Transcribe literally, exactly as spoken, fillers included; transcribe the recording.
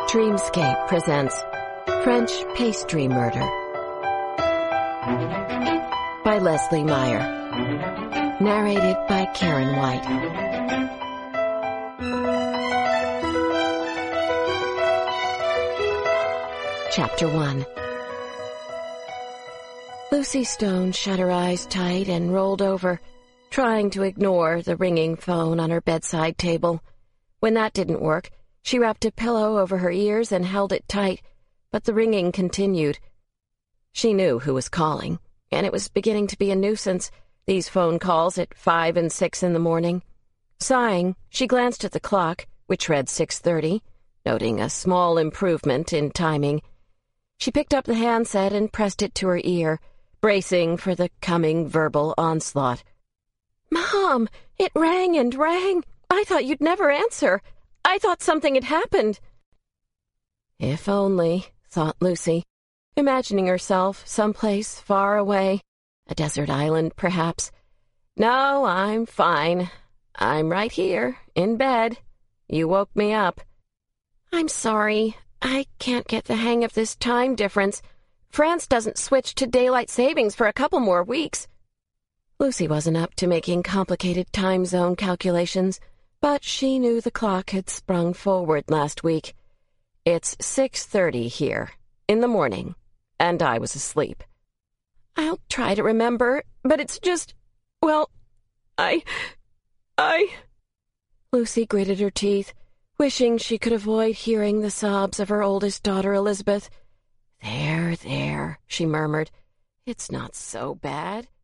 Dreamscape presents French Pastry Murder by Leslie Meyer. Narrated by Karen White. Chapter one. Lucy Stone shut her eyes tight and rolled over, trying to ignore the ringing phone on her bedside table. When that didn't work, she wrapped a pillow over her ears and held it tight, but the ringing continued. She knew who was calling, and it was beginning to be a nuisance, these phone calls at five and six in the morning. Sighing, she glanced at the clock, which read six thirty, noting a small improvement in timing. She picked up the handset and pressed it to her ear, bracing for the coming verbal onslaught. "Mom, it rang and rang. I thought you'd never answer. I thought something had happened." If only, thought Lucy, imagining herself someplace far away, a desert island, perhaps. "No, I'm fine. I'm right here, in bed. You woke me up." "I'm sorry. I can't get the hang of this time difference. France doesn't switch to daylight savings for a couple more weeks." Lucy wasn't up to making complicated time zone calculations, but she knew the clock had sprung forward last week. "It's six thirty here, in the morning, and I was asleep." "I'll try to remember, but it's just, well, I, I... Lucy gritted her teeth, wishing she could avoid hearing the sobs of her oldest daughter, Elizabeth. "There, there," she murmured. "It's not so bad."